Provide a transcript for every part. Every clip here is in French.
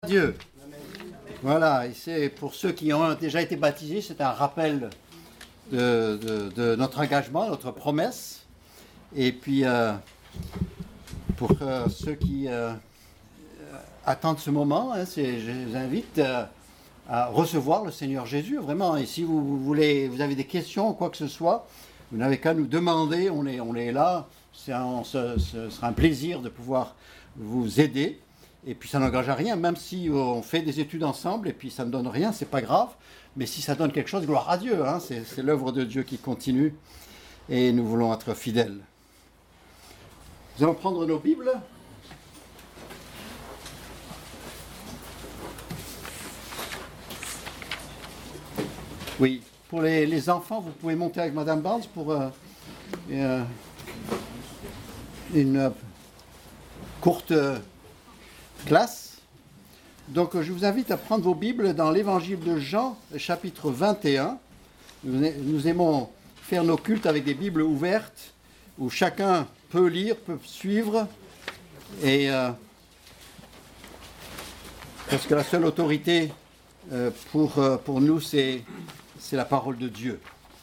Dieu. Voilà, et c'est pour ceux qui ont déjà été baptisés, c'est un rappel de notre engagement, notre promesse. Et puis, pour ceux qui attendent ce moment, je les invite à recevoir le Seigneur Jésus, vraiment. Et si vous avez des questions ou quoi que ce soit, vous n'avez qu'à nous demander, on est là. Ce sera un plaisir de pouvoir vous aider. Et puis ça n'engage à rien, même si on fait des études ensemble et puis ça ne donne rien, c'est pas grave. Mais si ça donne quelque chose, gloire à Dieu, hein, c'est l'œuvre de Dieu qui continue et nous voulons être fidèles. Nous allons prendre nos Bibles. Oui, pour les enfants, vous pouvez monter avec Madame Barnes pour une courte classe. Donc je vous invite à prendre vos Bibles dans l'évangile de Jean, chapitre 21. Nous aimons faire nos cultes avec des Bibles ouvertes, où chacun peut lire, peut suivre, et parce que la seule autorité pour nous, c'est la parole de Dieu.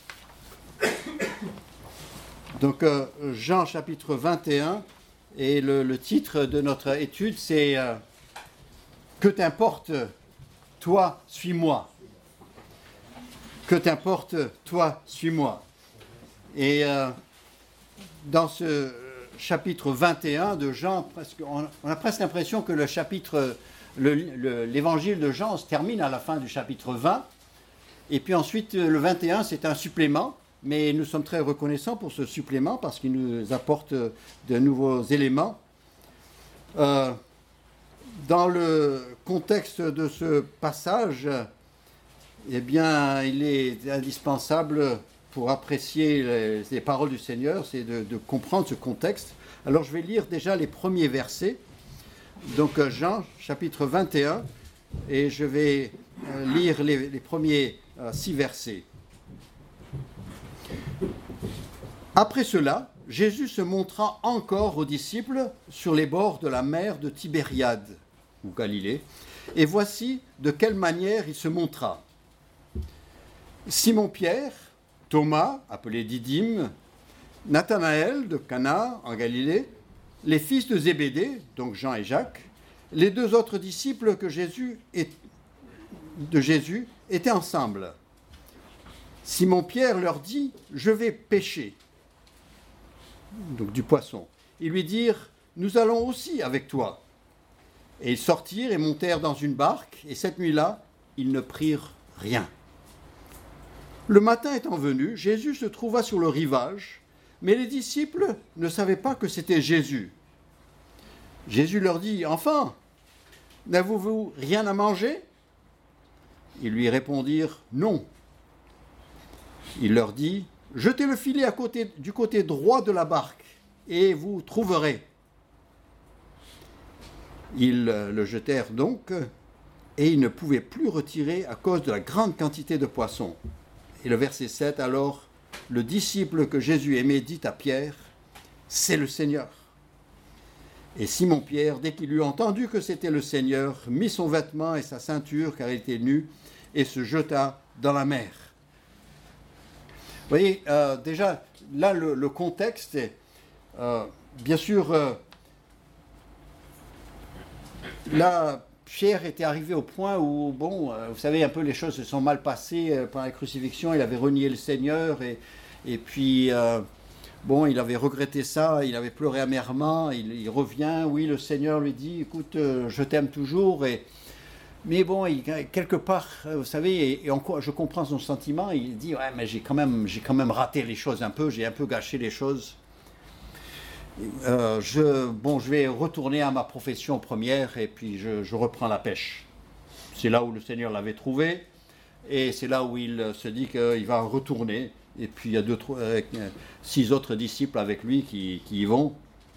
Donc Jean, chapitre 21, et le titre de notre étude, c'est « Que t'importe, toi, suis-moi ». Que t'importe, toi, suis-moi. Et dans ce chapitre 21 de Jean, on a presque l'impression que l'évangile de Jean se termine à la fin du chapitre 20. Et puis ensuite, le 21, c'est un supplément. Mais nous sommes très reconnaissants pour ce supplément parce qu'il nous apporte de nouveaux éléments. Dans le contexte de ce passage, eh bien, il est indispensable pour apprécier les paroles du Seigneur, c'est de comprendre ce contexte. Alors je vais lire déjà les premiers versets. Donc Jean, chapitre 21, et je vais lire les premiers 6 versets. Après cela, Jésus se montra encore aux disciples sur les bords de la mer de Tibériade, ou Galilée, et voici de quelle manière il se montra. Simon-Pierre, Thomas, appelé Didyme, Nathanaël de Cana, en Galilée, les fils de Zébédée, donc Jean et Jacques, les 2 autres disciples de Jésus étaient ensemble. Simon-Pierre leur dit « Je vais pêcher », donc du poisson. Ils lui dirent « Nous allons aussi avec toi ». Et ils sortirent et montèrent dans une barque, et cette nuit-là, ils ne prirent rien. Le matin étant venu, Jésus se trouva sur le rivage, mais les disciples ne savaient pas que c'était Jésus. Jésus leur dit « Enfants, n'avez-vous rien à manger ?» Ils lui répondirent « Non ». Il leur dit « Jetez le filet du côté droit de la barque, et vous trouverez. » Ils le jetèrent donc, et ils ne pouvaient plus retirer à cause de la grande quantité de poissons. Et le verset 7, alors, le disciple que Jésus aimait dit à Pierre, « C'est le Seigneur. » Et Simon-Pierre, dès qu'il eut entendu que c'était le Seigneur, mit son vêtement et sa ceinture, car il était nu, et se jeta dans la mer. Vous voyez, déjà, là, le contexte est, bien sûr, là, Pierre était arrivé au point où, bon, vous savez, un peu les choses se sont mal passées pendant la crucifixion, il avait renié le Seigneur, et puis, bon, il avait regretté ça, il avait pleuré amèrement, il revient, oui, le Seigneur lui dit, écoute, je t'aime toujours, mais bon, quelque part, vous savez, je comprends son sentiment, il dit, ouais, mais j'ai quand même raté les choses un peu, j'ai un peu gâché les choses. Je vais retourner à ma profession première et puis je reprends la pêche. C'est là où le Seigneur l'avait trouvé et c'est là où il se dit qu'il va retourner. Et puis il y a 6 autres disciples avec lui qui y vont.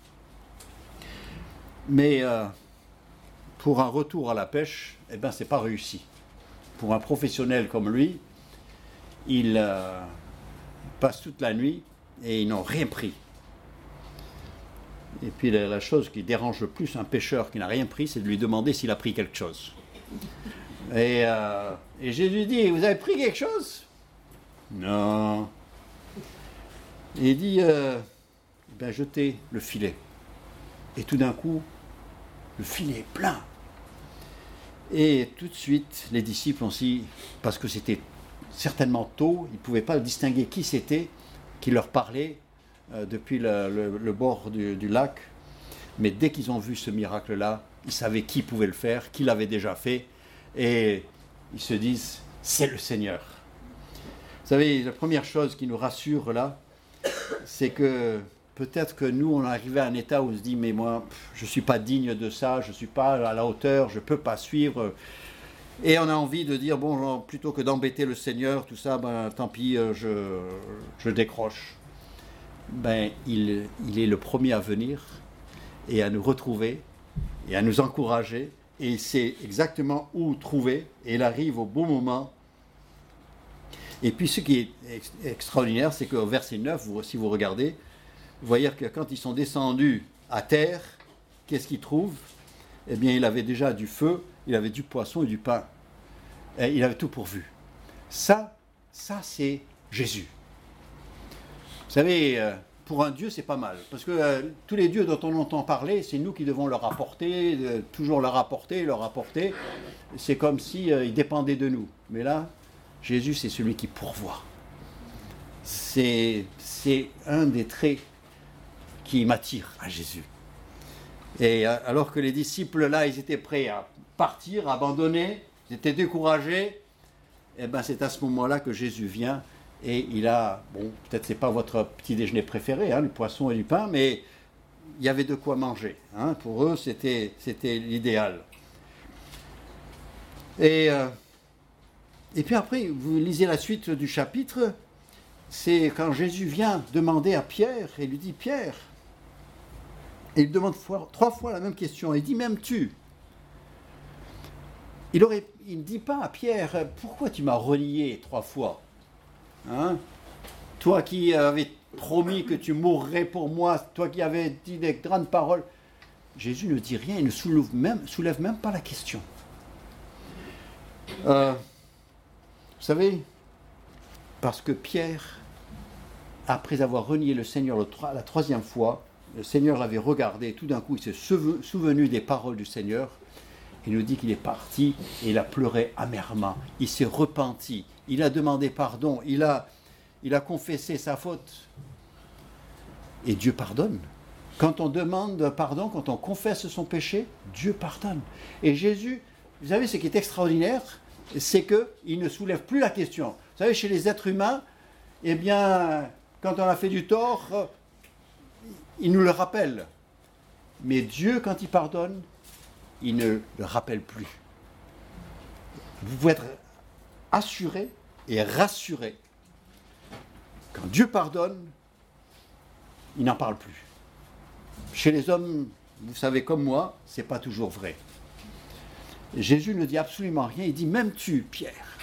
Mais pour un retour à la pêche, eh ben, c'est pas réussi. Pour un professionnel comme lui, il passe toute la nuit et ils n'ont rien pris. Et puis la chose qui dérange le plus un pécheur qui n'a rien pris, c'est de lui demander s'il a pris quelque chose. Et Jésus dit, vous avez pris quelque chose? Non. Et il dit, jetez le filet. Et tout d'un coup, le filet est plein. Et tout de suite, les disciples aussi, parce que c'était certainement tôt, ils ne pouvaient pas distinguer qui c'était qui leur parlait depuis le bord du lac. Mais dès qu'ils ont vu ce miracle-là, ils savaient qui pouvait le faire, qui l'avait déjà fait. Et ils se disent, c'est le Seigneur. Vous savez, la première chose qui nous rassure là, c'est que peut-être que nous, on est arrivé à un état où on se dit, mais moi, je ne suis pas digne de ça, je ne suis pas à la hauteur, je ne peux pas suivre. Et on a envie de dire, bon, plutôt que d'embêter le Seigneur, tout ça, tant pis, je décroche. Il est le premier à venir et à nous retrouver et à nous encourager. Et il sait exactement où trouver, et il arrive au bon moment. Et puis ce qui est extraordinaire, c'est qu'au verset 9, si vous regardez, vous voyez que quand ils sont descendus à terre, qu'est-ce qu'ils trouvent? Eh bien, il avait déjà du feu, il avait du poisson et du pain. Et il avait tout pourvu. Ça c'est Jésus. Vous savez, pour un Dieu, c'est pas mal. Parce que tous les dieux dont on entend parler, c'est nous qui devons leur apporter, toujours leur apporter. C'est comme s'ils dépendaient de nous. Mais là, Jésus, c'est celui qui pourvoit. C'est un des traits qui m'attire à Jésus. Et alors que les disciples, là, ils étaient prêts à partir, à abandonner, ils étaient découragés, et c'est à ce moment-là que Jésus vient. Et il a, peut-être c'est pas votre petit déjeuner préféré, le poisson et du pain, mais il y avait de quoi manger. Pour eux, c'était l'idéal. Et puis après, vous lisez la suite du chapitre, c'est quand Jésus vient demander à Pierre, et lui dit, Pierre, et il demande 3 fois la même question, il dit, m'aimes-tu? Il ne dit pas à Pierre, pourquoi tu m'as renié 3 fois? Toi qui avais promis que tu mourrais pour moi, toi qui avais dit des grandes paroles. Jésus ne dit rien, il ne soulève même pas la question. Vous savez, parce que Pierre, après avoir renié le Seigneur la 3e fois, le Seigneur l'avait regardé, et tout d'un coup il s'est souvenu des paroles du Seigneur. Il nous dit qu'il est parti et il a pleuré amèrement. Il s'est repenti. Il a demandé pardon. Il a confessé sa faute. Et Dieu pardonne. Quand on demande pardon, quand on confesse son péché, Dieu pardonne. Et Jésus, vous savez, ce qui est extraordinaire, c'est qu'il ne soulève plus la question. Vous savez, chez les êtres humains, eh bien, quand on a fait du tort, il nous le rappelle. Mais Dieu, quand il pardonne, il ne le rappelle plus. Vous pouvez être assuré et rassuré. Quand Dieu pardonne, il n'en parle plus. Chez les hommes, vous savez comme moi, c'est pas toujours vrai. Jésus ne dit absolument rien, il dit, m'aimes-tu, Pierre?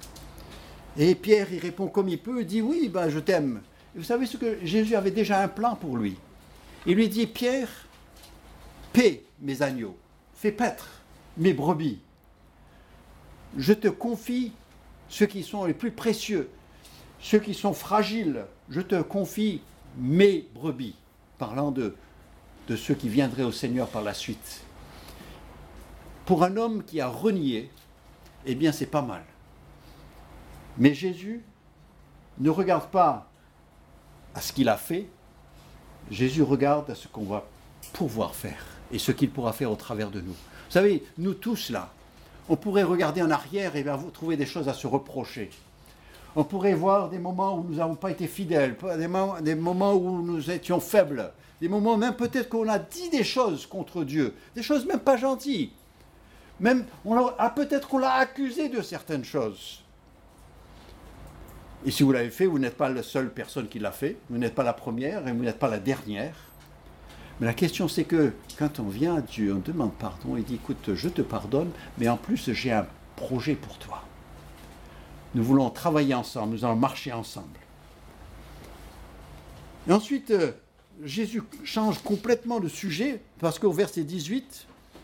Et Pierre, il répond comme il peut, il dit, oui, je t'aime. Et vous savez ce que Jésus avait déjà un plan pour lui. Il lui dit, Pierre, paie mes agneaux. Fais paître mes brebis. Je te confie ceux qui sont les plus précieux, ceux qui sont fragiles. Je te confie mes brebis, parlant de ceux qui viendraient au Seigneur par la suite. Pour un homme qui a renié, eh bien c'est pas mal. Mais Jésus ne regarde pas à ce qu'il a fait, Jésus regarde à ce qu'on va pouvoir faire et ce qu'il pourra faire au travers de nous. Vous savez, nous tous là, on pourrait regarder en arrière et trouver des choses à se reprocher. On pourrait voir des moments où nous n'avons pas été fidèles, des moments où nous étions faibles, des moments même peut-être qu'on a dit des choses contre Dieu, des choses même pas gentilles. Même, peut-être qu'on l'a accusé de certaines choses. Et si vous l'avez fait, vous n'êtes pas la seule personne qui l'a fait, vous n'êtes pas la première et vous n'êtes pas la dernière. Mais la question, c'est que quand on vient à Dieu, on demande pardon, il dit, écoute, je te pardonne, mais en plus, j'ai un projet pour toi. Nous voulons travailler ensemble, nous allons marcher ensemble. Et ensuite, Jésus change complètement de sujet, parce qu'au verset 18,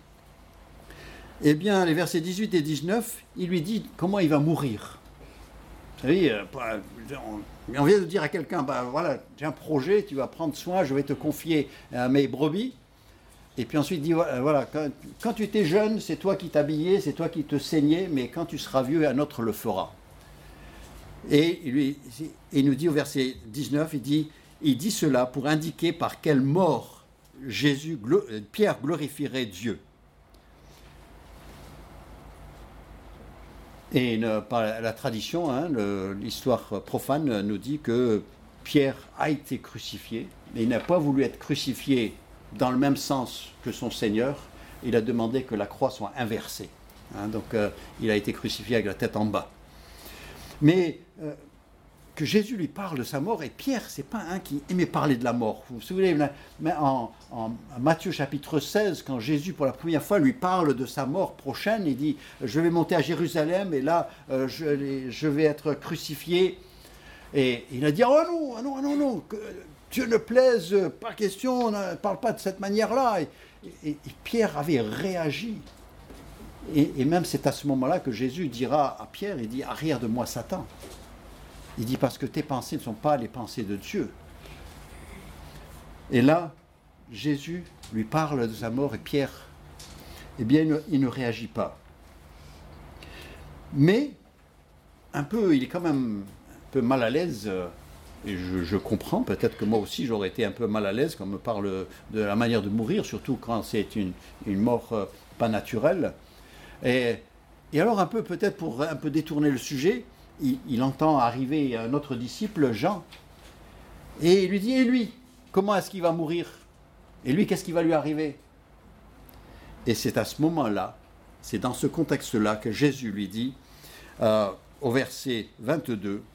eh bien, les versets 18 et 19, il lui dit comment il va mourir. Vous savez, on vient de dire à quelqu'un, voilà, j'ai un projet, tu vas prendre soin, je vais te confier mes brebis. Et puis ensuite, il dit, voilà, quand tu étais jeune, c'est toi qui t'habillais, c'est toi qui te saignais, mais quand tu seras vieux, un autre le fera. Et il nous dit au verset 19, il dit cela pour indiquer par quelle mort Pierre glorifierait Dieu. Et par la tradition, l'histoire profane nous dit que Pierre a été crucifié, mais il n'a pas voulu être crucifié dans le même sens que son Seigneur. Il a demandé que la croix soit inversée. Donc il a été crucifié avec la tête en bas. Mais que Jésus lui parle de sa mort, et Pierre, c'est pas un qui aimait parler de la mort. Vous vous souvenez, en Matthieu chapitre 16, quand Jésus pour la première fois lui parle de sa mort prochaine, il dit « Je vais monter à Jérusalem et là je vais être crucifié ». Et il a dit « Oh non, que Dieu ne plaise, pas question, on ne parle pas de cette manière-là ». Et Pierre avait réagi. Et même c'est à ce moment-là que Jésus dira à Pierre, il dit « Arrière de moi Satan ». Il dit parce que tes pensées ne sont pas les pensées de Dieu. Et là, Jésus lui parle de sa mort et Pierre, eh bien, il ne réagit pas. Mais, il est quand même un peu mal à l'aise, et je comprends, peut-être que moi aussi j'aurais été un peu mal à l'aise quand on me parle de la manière de mourir, surtout quand c'est une mort pas naturelle. Et alors, peut-être pour un peu détourner le sujet, il entend arriver un autre disciple, Jean, et il lui dit, et lui, comment est-ce qu'il va mourir? Et lui, qu'est-ce qui va lui arriver? Et c'est à ce moment-là, c'est dans ce contexte-là que Jésus lui dit, au verset 22,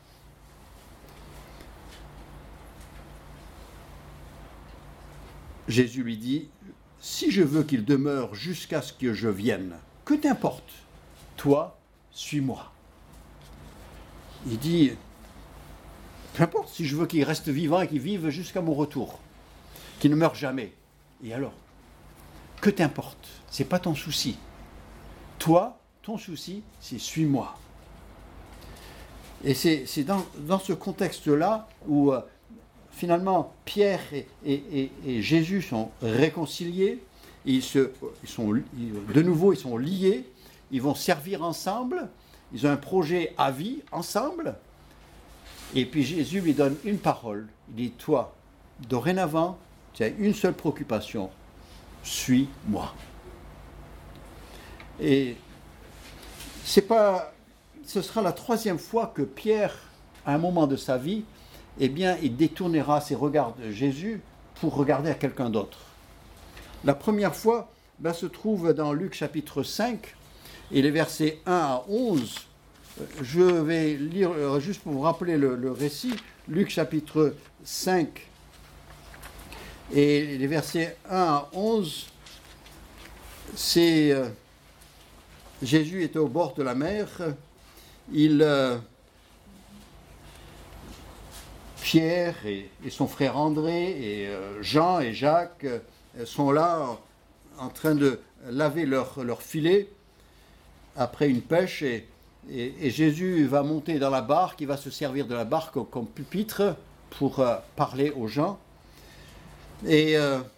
Jésus lui dit, si je veux qu'il demeure jusqu'à ce que je vienne, que t'importe? Toi, suis-moi. Il dit, peu importe, si je veux qu'il reste vivant et qu'il vive jusqu'à mon retour, qu'il ne meure jamais. Et alors, que t'importe? C'est pas ton souci. Toi, ton souci, c'est suis-moi. Et c'est dans ce contexte-là où finalement Pierre et Jésus sont réconciliés, ils sont liés, ils vont servir ensemble. Ils ont un projet à vie ensemble. Et puis Jésus lui donne une parole. Il dit, toi, dorénavant, tu as une seule préoccupation. Suis-moi. Et ce sera la troisième fois que Pierre, à un moment de sa vie, eh bien, il détournera ses regards de Jésus pour regarder à quelqu'un d'autre. La première fois se trouve dans Luc chapitre 5, et les versets 1 à 11, je vais lire, juste pour vous rappeler le récit, Luc chapitre 5, et les versets 1 à 11, c'est Jésus était au bord de la mer, Pierre et son frère André et Jean et Jacques sont là en train de laver leur filet après une pêche et Jésus va monter dans la barque, il va se servir de la barque comme pupitre pour parler aux gens. Et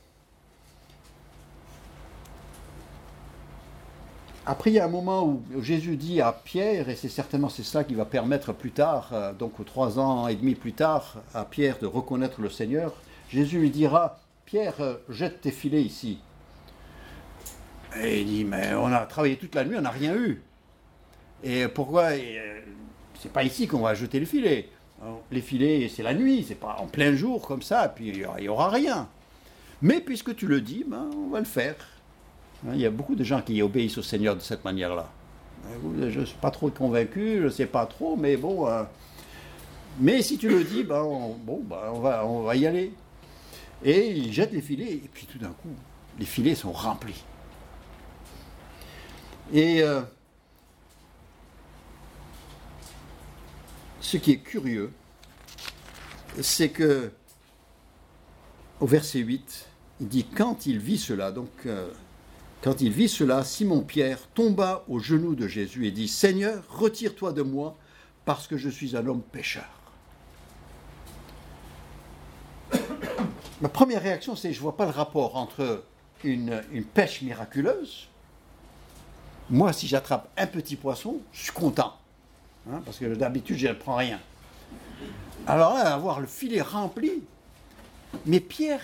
après, il y a un moment où Jésus dit à Pierre, et c'est cela qui va permettre plus tard, donc 3 ans et demi plus tard, à Pierre de reconnaître le Seigneur, Jésus lui dira, Pierre, jette tes filets ici. Et il dit, mais on a travaillé toute la nuit, on n'a rien eu. Et pourquoi c'est pas ici qu'on va jeter les filets. Les filets, c'est la nuit, c'est pas en plein jour comme ça, puis il n'y aura rien. Mais puisque tu le dis, on va le faire. Il y a beaucoup de gens qui obéissent au Seigneur de cette manière-là. Je ne suis pas trop convaincu, je ne sais pas trop, mais bon. Mais si tu le dis, on va y aller. Et il jette les filets, et puis tout d'un coup, les filets sont remplis. Et ce qui est curieux, c'est que au verset 8, il dit, quand il vit cela, Simon-Pierre tomba aux genoux de Jésus et dit, Seigneur, retire-toi de moi, parce que je suis un homme pécheur. Ma première réaction, c'est, je ne vois pas le rapport entre une pêche miraculeuse. Moi, si j'attrape un petit poisson, je suis content, parce que d'habitude, je ne prends rien. Alors là, avoir le filet rempli, mais Pierre,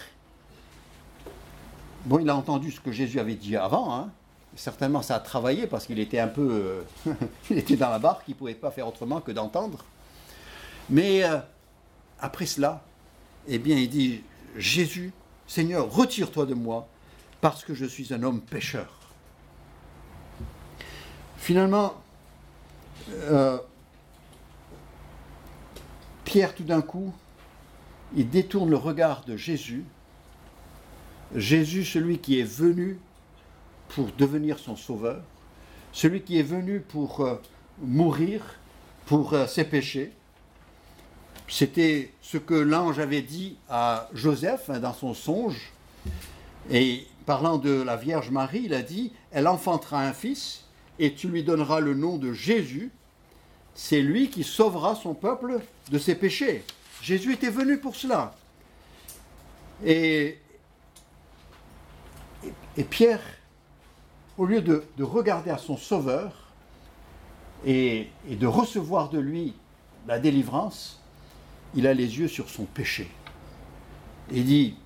bon, il a entendu ce que Jésus avait dit avant, certainement ça a travaillé parce qu'il était un peu, il était dans la barque, il ne pouvait pas faire autrement que d'entendre. Mais après cela, eh bien, il dit, Jésus, Seigneur, retire-toi de moi, parce que je suis un homme pécheur. Finalement, Pierre, tout d'un coup, il détourne le regard de Jésus. Jésus, celui qui est venu pour devenir son sauveur, celui qui est venu pour mourir pour ses péchés. C'était ce que l'ange avait dit à Joseph dans son songe. Et parlant de la Vierge Marie, il a dit, elle enfantera un fils et tu lui donneras le nom de Jésus. C'est lui qui sauvera son peuple de ses péchés. Jésus était venu pour cela. Et Pierre, au lieu de regarder à son sauveur et de recevoir de lui la délivrance, il a les yeux sur son péché. Il dit,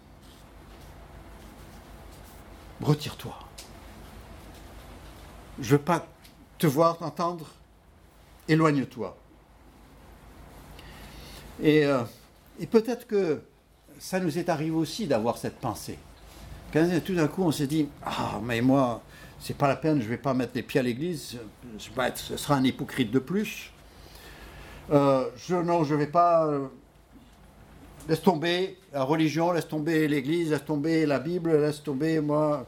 retire-toi. Je ne veux pas te voir, t'entendre, éloigne-toi. Et peut-être que ça nous est arrivé aussi d'avoir cette pensée. Quand tout d'un coup on s'est dit, mais moi, c'est pas la peine, je ne vais pas mettre les pieds à l'église, ce sera un hypocrite de plus. Je ne vais pas... laisse tomber la religion, laisse tomber l'église, laisse tomber la Bible, laisse tomber moi...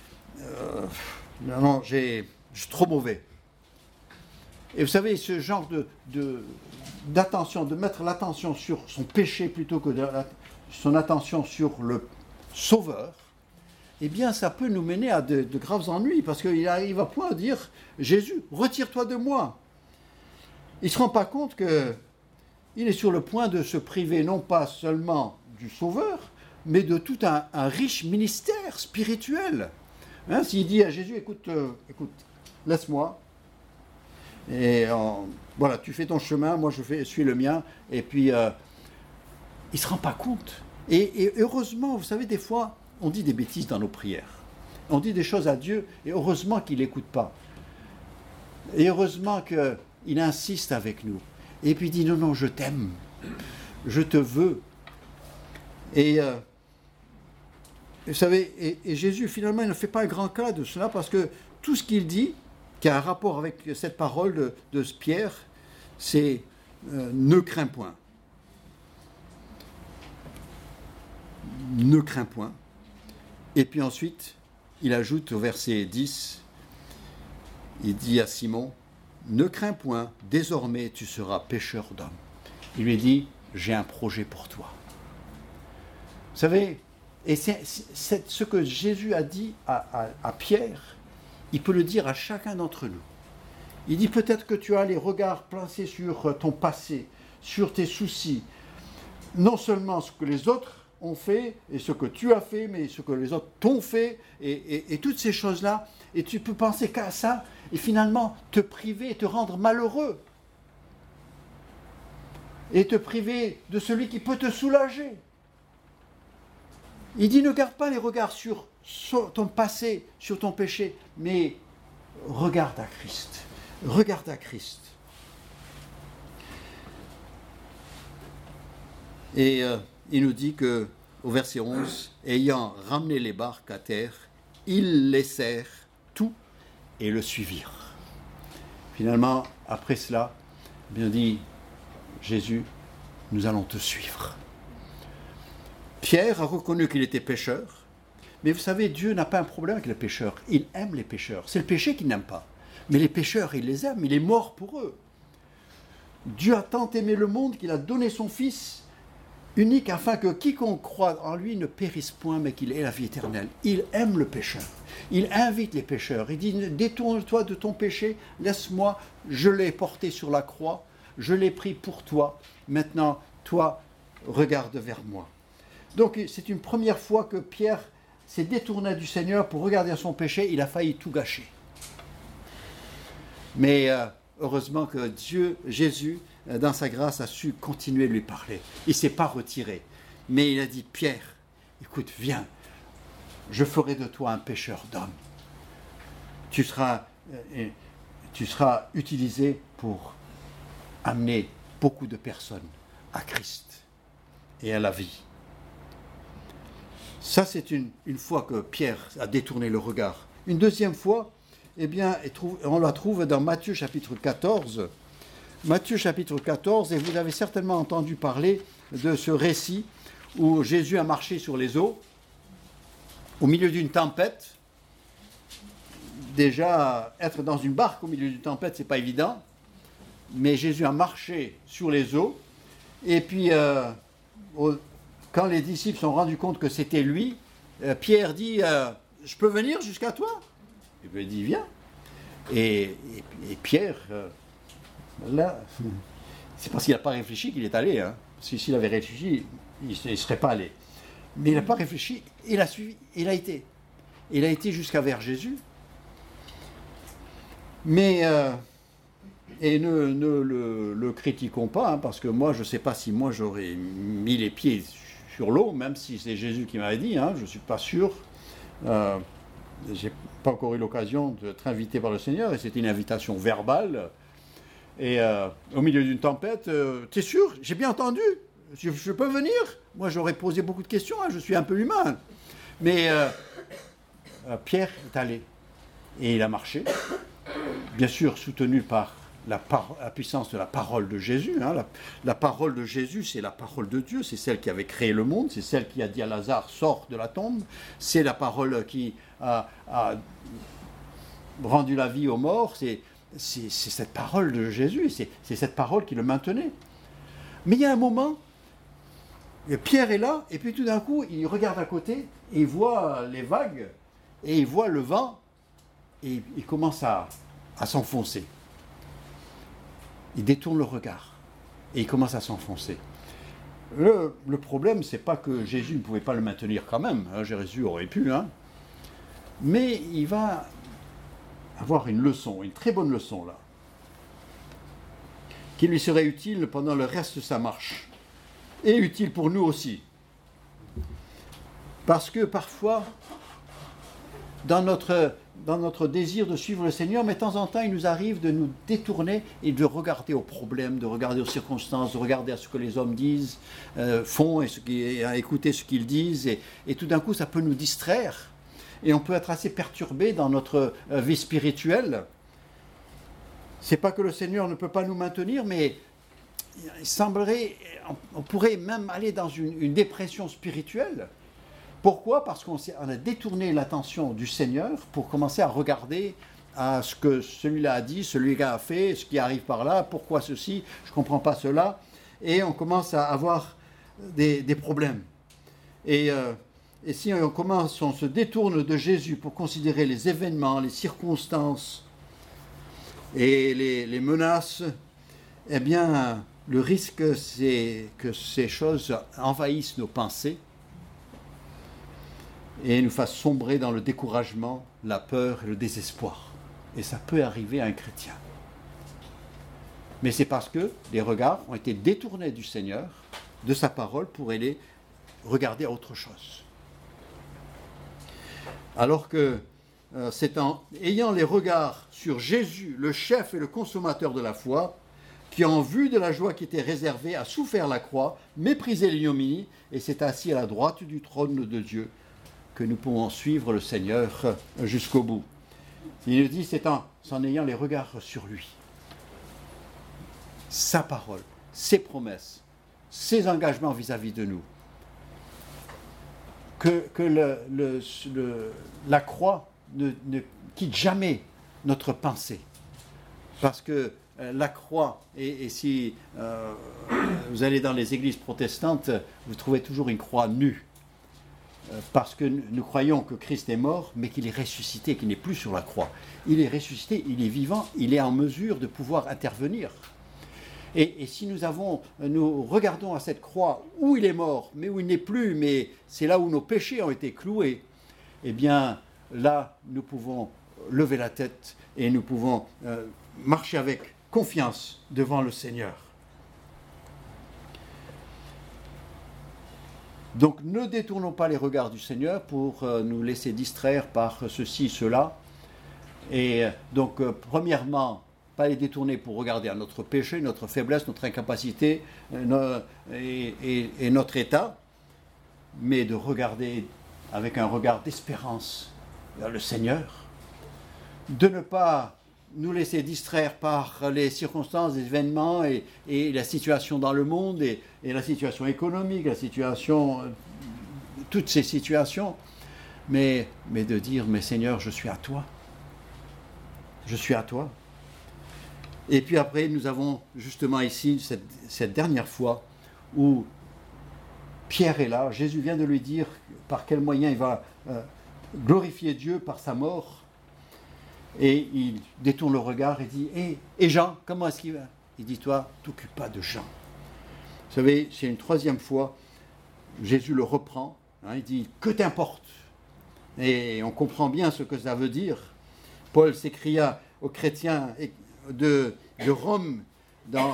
je suis trop mauvais. Et vous savez, ce genre d'attention, de mettre l'attention sur son péché plutôt que son attention sur le Sauveur, eh bien, ça peut nous mener à de graves ennuis, parce qu'il n'arrive à point à dire, Jésus, retire-toi de moi. Il ne se rend pas compte qu'il est sur le point de se priver non pas seulement du Sauveur, mais de tout un riche ministère spirituel. S'il dit à Jésus, écoute, laisse-moi, et voilà, tu fais ton chemin, moi je suis le mien, et puis il ne se rend pas compte. Et heureusement, vous savez, des fois, on dit des bêtises dans nos prières. On dit des choses à Dieu, et heureusement qu'il n'écoute pas. Et heureusement qu'il insiste avec nous. Et puis il dit, non, je t'aime, je te veux. Et vous savez, et Jésus, finalement, il ne fait pas un grand cas de cela, parce que tout ce qu'il dit, qui a un rapport avec cette parole de Pierre, c'est ne crains point. Ne crains point. Et puis ensuite, il ajoute au verset 10, il dit à Simon, ne crains point, désormais tu seras pêcheur d'hommes. Il lui dit, j'ai un projet pour toi. Vous savez, et c'est ce que Jésus a dit à Pierre, il peut le dire à chacun d'entre nous. Il dit peut-être que tu as les regards placés sur ton passé, sur tes soucis, non seulement ce que les autres ont fait et ce que tu as fait, mais ce que les autres t'ont fait et toutes ces choses-là, et tu peux penser qu'à ça et finalement te priver et te rendre malheureux et te priver de celui qui peut te soulager. Il dit ne garde pas les regards sur ton passé, sur ton péché, mais regarde à Christ. Regarde à Christ. Et il nous dit que, au verset 11, ayant ramené les barques à terre, ils laissèrent tout et le suivirent. Finalement, après cela, bien dit Jésus, nous allons te suivre. Pierre a reconnu qu'il était pécheur, mais vous savez, Dieu n'a pas un problème avec les pécheurs. Il aime les pécheurs. C'est le péché qu'il n'aime pas. Mais les pécheurs, il les aime. Il est mort pour eux. Dieu a tant aimé le monde qu'il a donné son Fils unique afin que quiconque croit en lui ne périsse point, mais qu'il ait la vie éternelle. Il aime le pécheur. Il invite les pécheurs. Il dit, détourne-toi de ton péché, laisse-moi, je l'ai porté sur la croix, je l'ai pris pour toi. Maintenant, toi, regarde vers moi. Donc, c'est une première fois que Pierre s'est détourné du Seigneur pour regarder à son péché. Il a failli tout gâcher. Mais heureusement que Dieu, Jésus, dans sa grâce, a su continuer de lui parler. Il ne s'est pas retiré. Mais il a dit, Pierre, écoute, viens, je ferai de toi un pêcheur d'hommes. Tu seras utilisé pour amener beaucoup de personnes à Christ et à la vie. Ça, c'est une fois que Pierre a détourné le regard. Une deuxième fois, eh bien, on la trouve dans Matthieu chapitre 14. Matthieu chapitre 14, et vous avez certainement entendu parler de ce récit où Jésus a marché sur les eaux, au milieu d'une tempête. Déjà, être dans une barque au milieu d'une tempête, c'est pas évident, mais Jésus a marché sur les eaux, et puis quand les disciples se sont rendus compte que c'était lui, Pierre dit, je peux venir jusqu'à toi? Il lui dit, viens. Et Pierre, là, c'est parce qu'il n'a pas réfléchi qu'il est allé. Hein. S'il avait réfléchi, il ne serait pas allé. Mais il n'a pas réfléchi, il a suivi, il a été. Il a été jusqu'à vers Jésus. Mais, et ne le critiquons pas, hein, parce que moi, je ne sais pas si moi j'aurais mis les pieds sur l'eau, même si c'est Jésus qui m'avait dit, hein, je ne suis pas sûr. Je n'ai pas encore eu l'occasion d'être invité par le Seigneur, et c'était une invitation verbale. Et au milieu d'une tempête, t'es sûr? J'ai bien entendu, je peux venir? Moi, j'aurais posé beaucoup de questions, hein, je suis un peu humain. Mais Pierre est allé, et il a marché, bien sûr soutenu par la puissance de la parole de Jésus. Hein. La parole de Jésus, c'est la parole de Dieu, c'est celle qui avait créé le monde, c'est celle qui a dit à Lazare, sors de la tombe, c'est la parole qui a rendu la vie aux morts, c'est cette parole de Jésus, c'est cette parole qui le maintenait. Mais il y a un moment, Pierre est là, et puis tout d'un coup, il regarde à côté, et il voit les vagues, et il voit le vent, et il commence à s'enfoncer. Il détourne le regard, et il commence à s'enfoncer. Le problème, c'est pas que Jésus ne pouvait pas le maintenir quand même, hein, Jésus aurait pu, hein, mais il va avoir une leçon, une très bonne leçon là, qui lui serait utile pendant le reste de sa marche, et utile pour nous aussi. Parce que parfois, dans notre désir de suivre le Seigneur, mais de temps en temps, il nous arrive de nous détourner et de regarder aux problèmes, de regarder aux circonstances, de regarder à ce que les hommes disent, font, et à écouter ce qu'ils disent, et tout d'un coup, ça peut nous distraire. Et on peut être assez perturbé dans notre vie spirituelle. C'est pas que le Seigneur ne peut pas nous maintenir, mais il semblerait, on pourrait même aller dans une dépression spirituelle. Pourquoi? Parce qu'on a détourné l'attention du Seigneur pour commencer à regarder à ce que celui-là a dit, celui-là a fait, ce qui arrive par là, pourquoi ceci, je ne comprends pas cela, et on commence à avoir des problèmes. Et si on se détourne de Jésus pour considérer les événements, les circonstances et les menaces, eh bien, le risque, c'est que ces choses envahissent nos pensées et nous fassent sombrer dans le découragement, la peur et le désespoir. Et ça peut arriver à un chrétien. Mais c'est parce que les regards ont été détournés du Seigneur, de sa parole, pour aller regarder à autre chose. Alors que c'est en ayant les regards sur Jésus, le chef et le consommateur de la foi, qui, en vue de la joie qui était réservée, a souffert la croix, méprisé l'ignominie, et s'est assis à la droite du trône de Dieu, que nous pouvons suivre le Seigneur jusqu'au bout. Il nous dit, c'est en ayant les regards sur lui, sa parole, ses promesses, ses engagements vis-à-vis de nous, que la croix ne quitte jamais notre pensée. Parce que la croix, et si vous allez dans les églises protestantes, vous trouvez toujours une croix nue. Parce que nous croyons que Christ est mort, mais qu'il est ressuscité, qu'il n'est plus sur la croix. Il est ressuscité, il est vivant, il est en mesure de pouvoir intervenir. Et si nous regardons à cette croix où il est mort, mais où il n'est plus, mais c'est là où nos péchés ont été cloués, eh bien là, nous pouvons lever la tête et nous pouvons marcher avec confiance devant le Seigneur. Donc ne détournons pas les regards du Seigneur pour nous laisser distraire par ceci, cela. Et donc premièrement, pas les détourner pour regarder à notre péché, notre faiblesse, notre incapacité et notre état, mais de regarder avec un regard d'espérance vers le Seigneur. De ne pas nous laisser distraire par les circonstances, les événements et la situation dans le monde et la situation économique, la situation, toutes ces situations, mais de dire, mais Seigneur, je suis à toi. Je suis à toi. Et puis après, nous avons justement ici cette dernière fois où Pierre est là. Jésus vient de lui dire par quel moyen il va glorifier Dieu par sa mort. Et il détourne le regard et dit « Et Jean, comment est-ce qu'il va ?» Il dit « Toi, t'occupe pas de Jean. » Vous savez, c'est une troisième fois, Jésus le reprend. Il dit « Que t'importe ?» Et on comprend bien ce que ça veut dire. Paul s'écria aux chrétiens de Rome, dans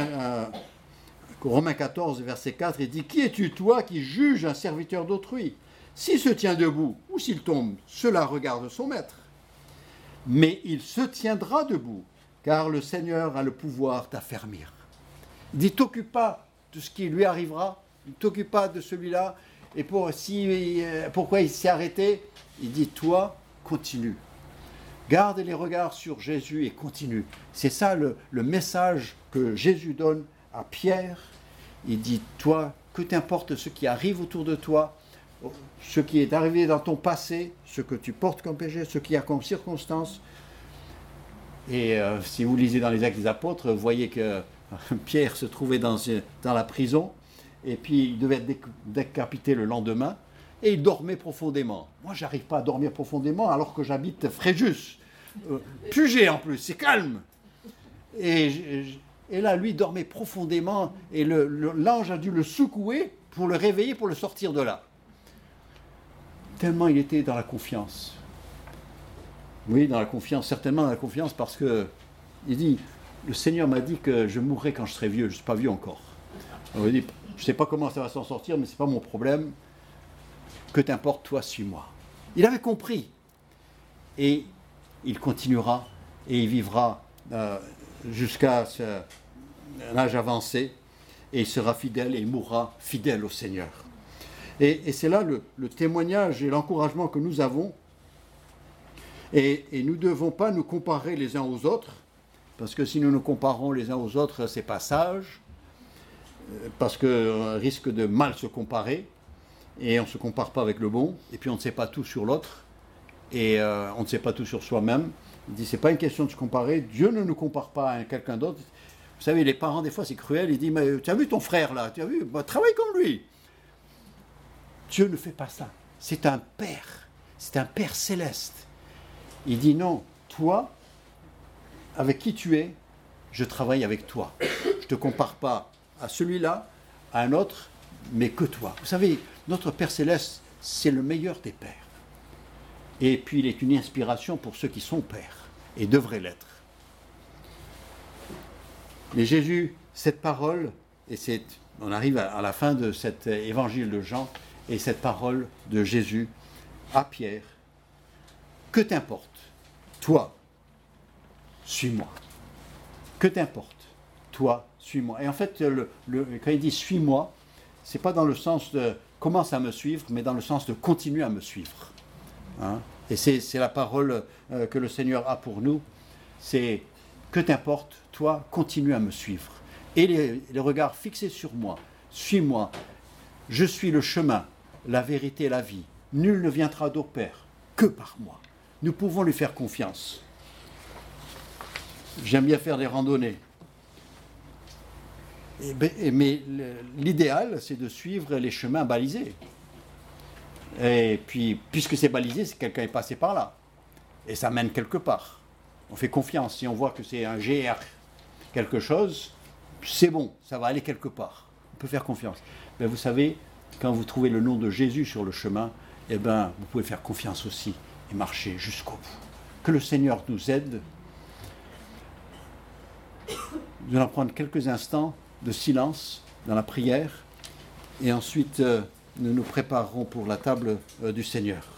Romains 14, verset 4, il dit « Qui es-tu, toi, qui juges un serviteur d'autrui ? S'il se tient debout ou s'il tombe, cela regarde son maître. Mais il se tiendra debout, car le Seigneur a le pouvoir d'affermir. » Il dit, t'occupe pas de ce qui lui arrivera, ne t'occupe pas de celui-là, et pourquoi il s'est arrêté. Il dit, toi, continue. Garde les regards sur Jésus et continue. C'est ça le message que Jésus donne à Pierre. Il dit, toi, que t'importe ce qui arrive autour de toi, ce qui est arrivé dans ton passé, ce que tu portes comme péché, ce qui a comme circonstance. Et si vous lisez dans les Actes des Apôtres, vous voyez que Pierre se trouvait dans la prison, et puis il devait être décapité le lendemain, et il dormait profondément. Moi, j'arrive pas à dormir profondément alors que j'habite Fréjus. Puget en plus, c'est calme. Et là, lui dormait profondément, et l'ange a dû le secouer pour le réveiller, pour le sortir de là. Tellement il était dans la confiance. Oui, dans la confiance, certainement dans la confiance, parce que il dit, le Seigneur m'a dit que je mourrais quand je serai vieux, je ne suis pas vieux encore. Alors, il dit, je ne sais pas comment ça va s'en sortir, mais ce n'est pas mon problème. Que t'importe, toi, suis-moi. Il avait compris. Et il continuera, et il vivra jusqu'à un âge avancé, et il sera fidèle, et il mourra fidèle au Seigneur. Et c'est là le témoignage et l'encouragement que nous avons. Et nous ne devons pas nous comparer les uns aux autres, parce que si nous nous comparons les uns aux autres, ce n'est pas sage, parce qu'on risque de mal se comparer, et on ne se compare pas avec le bon, et puis on ne sait pas tout sur l'autre, et on ne sait pas tout sur soi-même. Il dit, ce n'est pas une question de se comparer, Dieu ne nous compare pas à quelqu'un d'autre. Vous savez, les parents, des fois, c'est cruel, ils disent, mais tu as vu ton frère là, tu as vu, travaille comme lui. Dieu ne fait pas ça. C'est un Père céleste. Il dit non, toi, avec qui tu es, je travaille avec toi. Je ne te compare pas à celui-là, à un autre, mais que toi. Vous savez, notre Père céleste, c'est le meilleur des pères. Et puis il est une inspiration pour ceux qui sont pères, et devraient l'être. Mais Jésus, cette parole, et on arrive à la fin de cet évangile de Jean, et cette parole de Jésus à Pierre, que t'importe, toi, suis-moi. Que t'importe, toi, suis-moi. Et en fait, quand il dit suis-moi, c'est pas dans le sens de commence à me suivre, mais dans le sens de continue à me suivre. Hein? Et c'est la parole que le Seigneur a pour nous. C'est que t'importe, toi, continue à me suivre. Et les regards fixés sur moi, suis-moi. Je suis le chemin, la vérité et la vie. Nul ne viendra au Père que par moi. Nous pouvons lui faire confiance. J'aime bien faire des randonnées. Mais l'idéal, c'est de suivre les chemins balisés. Et puis, puisque c'est balisé, c'est que quelqu'un est passé par là. Et ça mène quelque part. On fait confiance. Si on voit que c'est un GR quelque chose, c'est bon, ça va aller quelque part. On peut faire confiance. Mais vous savez, quand vous trouvez le nom de Jésus sur le chemin, eh ben, vous pouvez faire confiance aussi et marcher jusqu'au bout. Que le Seigneur nous aide. Nous allons prendre quelques instants de silence dans la prière et ensuite nous nous préparerons pour la table du Seigneur.